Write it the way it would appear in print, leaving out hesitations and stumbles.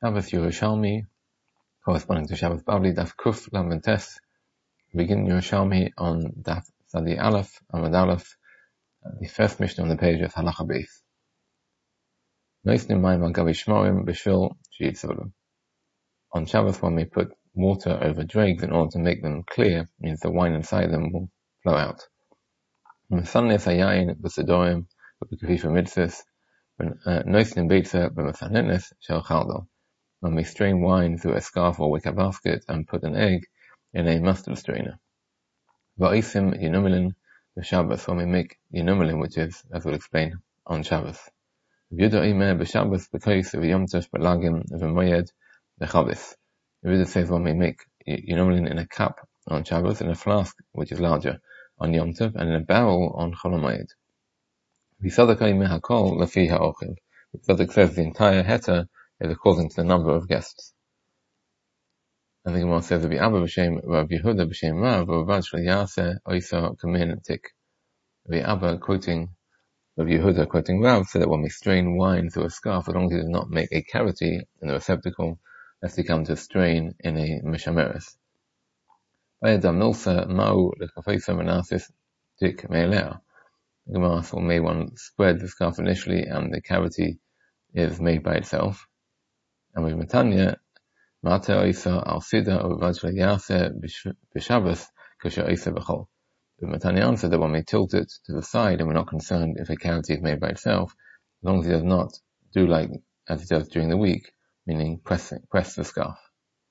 Shabbos Yerushalmi, corresponding to Shabbos Bavli, Daf Kuf Lamed Tes. Begin Yerushalmi on Daf Sadi Aleph, Amud Aleph, the first Mishnah on the page of Halacha Beis. Noisnim Mayim al Gavi Shmorim B'Shvil Sheyitzavim. On Shabbos, when we put water over dregs in order to make them clear, means the wine inside them will flow out. Mesannes Hayayin B'Sedorim B'Kefif Mitzvahs. Noisnim Beitza B'Mesanenes Shel Chaldo. When we strain wine through a scarf or wicker basket and put an egg in a mustard strainer. Va'isim Yinumilin B'Shabbos, when we make Yinumilin, which is, as we'll explain, on Shabbos. V'Yuda Imeh B'Shabbos B'Kais V'Yom Tosh B'Lagim V'Moyed B'Chabis. V'Yuda says when we make Yinumilin in a cup on Shabbos, in a flask which is larger on Yom Tov, and in a barrel on Chol HaMoed. V'Sadaka Imeh HaKol L'fi HaOchel. Tzaddik says the entire heter is according to the number of guests. And the Gemara says, Rabbi Abba b'shem Rav Yehuda b'shem Rav v'avad shel yaseh oisa kamin tik. Rabbi Abba quoting Rav Yehuda quoting Rav said that when we strain wine through a scarf, as long as it does not make a cavity in the receptacle, lest it come to strain in a mishameres. Vayadam nulsa ma'u l'chafeisa menasis tik me'elea. The Gemara asks, may one spread the scarf initially and the cavity is made by itself? And with Matanya, Mate Oisa al Sida or Vajra Yase B'Shabbos Kasher Oisa B'Chol. But Matanya answered that when we tilt it to the side and we're not concerned if a cavity is made by itself, as long as it does not do like as it does during the week, meaning press the scarf.